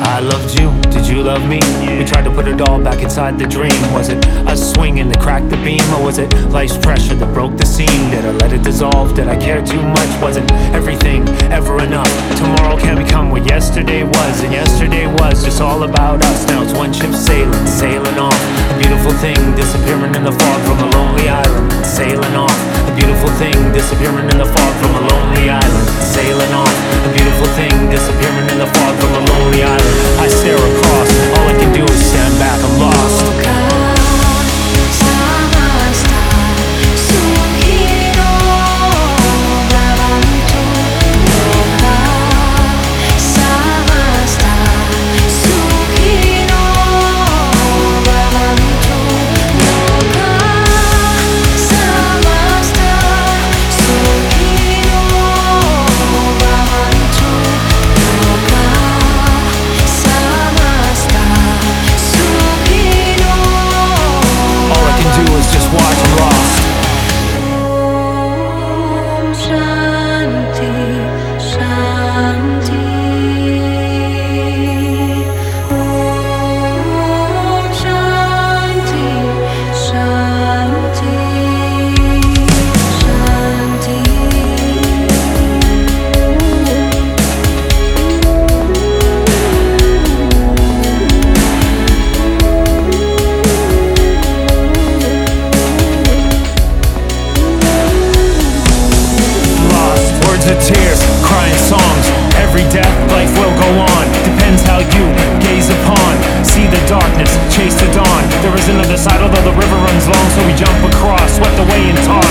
I loved you, did you love me? We tried to put it all back inside the dream. Was it us swinging that cracked the beam? Or was it life's pressure that broke the seam? Did I let it dissolve? Did I care too much? Wasn't everything ever enough? Tomorrow can't become what yesterday was, and yesterday was just all about us. Now it's one ship sailing, sailing off. A beautiful thing disappearing in the fog from a lonely island, sailing off. A beautiful thing disappearing in the fog from a lonely island, sailing off. A beautiful thing disappearing in the fog from a lonely island. I stare across, all I can do is stand back, I'm lost. Tears, crying songs, every death, life will go on. Depends how you gaze upon. See the darkness, chase the dawn. There is another side, although the river runs long, so we jump across, swept away and tossed.